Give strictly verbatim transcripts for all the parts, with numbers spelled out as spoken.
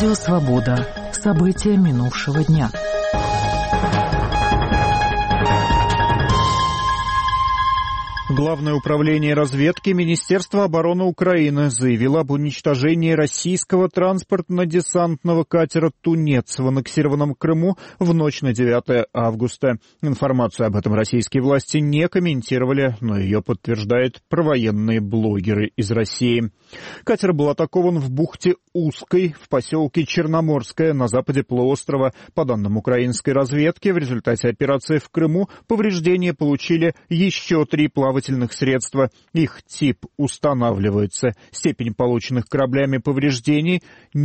Радио «Свобода». События минувшего дня. Главное управление разведки Министерства обороны Украины заявило об уничтожении российского транспортно-десантного катера «Тунец» в аннексированном Крыму в ночь на девятое августа. Информацию об этом российские власти не комментировали, но ее подтверждают провоенные блогеры из России. Катер был атакован в бухте Узкой в поселке Черноморское на западе полуострова. По данным украинской разведки, в результате операции в Крыму повреждения получили еще три плавательных средства. Их тип устанавливается. Степень полученных кораблями повреждений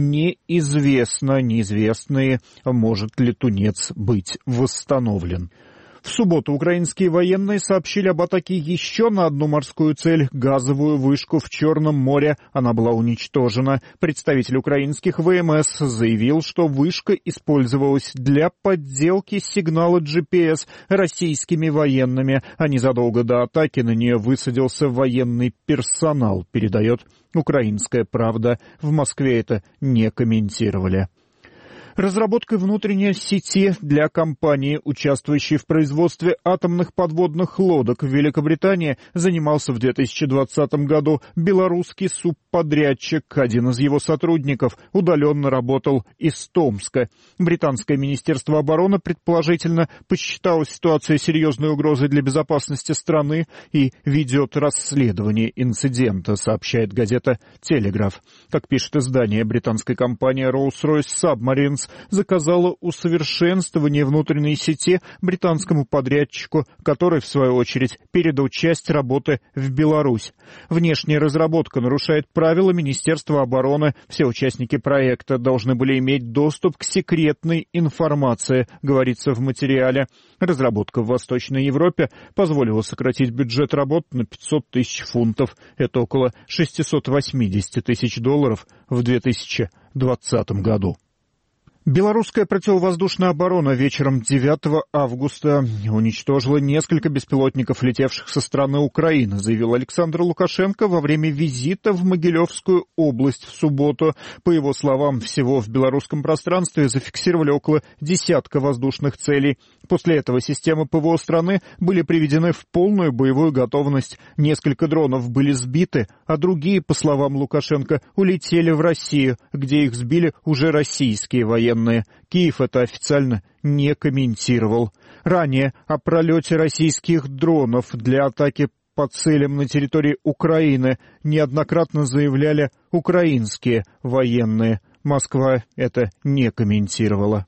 неизвестна. Неизвестны, может ли Тунец быть восстановлен. В субботу украинские военные сообщили об атаке еще на одну морскую цель — газовую вышку в Черном море. Она была уничтожена. Представитель украинских ВМС заявил, что вышка использовалась для подделки сигнала джи пи эс российскими военными, а незадолго до атаки на нее высадился военный персонал, передает «Украинская правда». В Москве это не комментировали. Разработкой внутренней сети для компании, участвующей в производстве атомных подводных лодок в Великобритании, занимался в две тысячи двадцатом году белорусский субподрядчик. Один из его сотрудников удаленно работал из Томска. Британское министерство обороны предположительно посчитало ситуацию серьезной угрозой для безопасности страны и ведет расследование инцидента, сообщает газета «Телеграф». Как пишет издание, британская компания Rolls-Royce Submarines заказала усовершенствование внутренней сети британскому подрядчику, который, в свою очередь, передал часть работы в Беларусь. Внешняя разработка нарушает правила Министерства обороны. Все участники проекта должны были иметь доступ к секретной информации, говорится в материале. Разработка в Восточной Европе позволила сократить бюджет работ на пятьсот тысяч фунтов. Это около шестьсот восемьдесят тысяч долларов в две тысячи двадцатом году. Белорусская противовоздушная оборона вечером девятого августа уничтожила несколько беспилотников, летевших со стороны Украины, заявил Александр Лукашенко во время визита в Могилевскую область в субботу. По его словам, всего в белорусском пространстве зафиксировали около десятка воздушных целей. После этого системы ПВО страны были приведены в полную боевую готовность. Несколько дронов были сбиты, а другие, по словам Лукашенко, улетели в Россию, где их сбили уже российские военные. Киев это официально не комментировал. Ранее о пролете российских дронов для атаки по целям на территории Украины неоднократно заявляли украинские военные. Москва это не комментировала.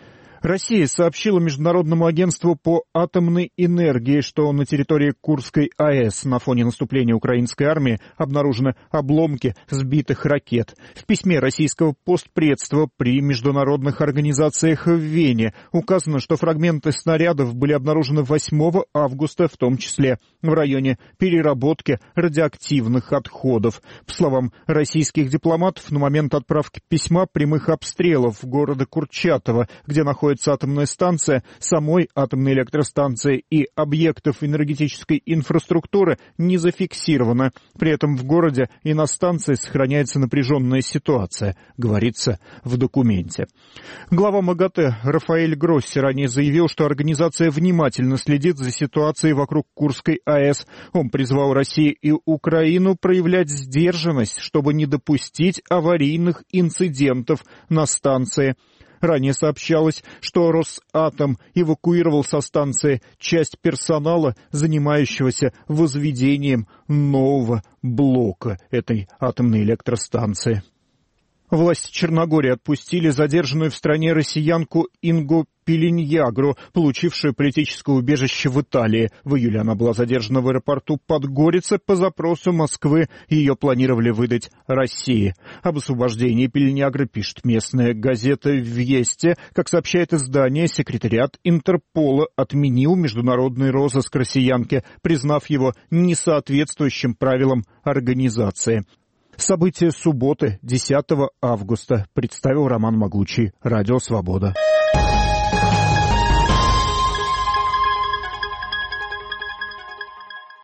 Россия сообщила Международному агентству по атомной энергии, что на территории Курской АЭС на фоне наступления украинской армии обнаружены обломки сбитых ракет. В письме российского постпредства при международных организациях в Вене указано, что фрагменты снарядов были обнаружены восьмого августа, в том числе в районе переработки радиоактивных отходов. По словам российских дипломатов, на момент отправки письма прямых обстрелов города Курчатова, где находится атомная станция, самой атомной электростанции и объектов энергетической инфраструктуры не зафиксировано. При этом в городе и на станции сохраняется напряженная ситуация, говорится в документе. Глава МАГАТЭ Рафаэль Гросси ранее заявил, что организация внимательно следит за ситуацией вокруг Курской АЭС. Он призвал Россию и Украину проявлять сдержанность, чтобы не допустить аварийных инцидентов на станции. Ранее сообщалось, что Росатом эвакуировал со станции часть персонала, занимающегося возведением нового блока этой атомной электростанции. Власти Черногории отпустили задержанную в стране россиянку Ингу Пелиньягру, получившую политическое убежище в Италии. В июле она была задержана в аэропорту Подгорица по запросу Москвы. Ее планировали выдать России. Об освобождении Пелиньягры пишет местная газета «Вести». Как сообщает издание, секретариат Интерпола отменил международный розыск россиянки, признав его несоответствующим правилам организации. События субботы, десятого августа, представил Роман Могучий, Радио «Свобода».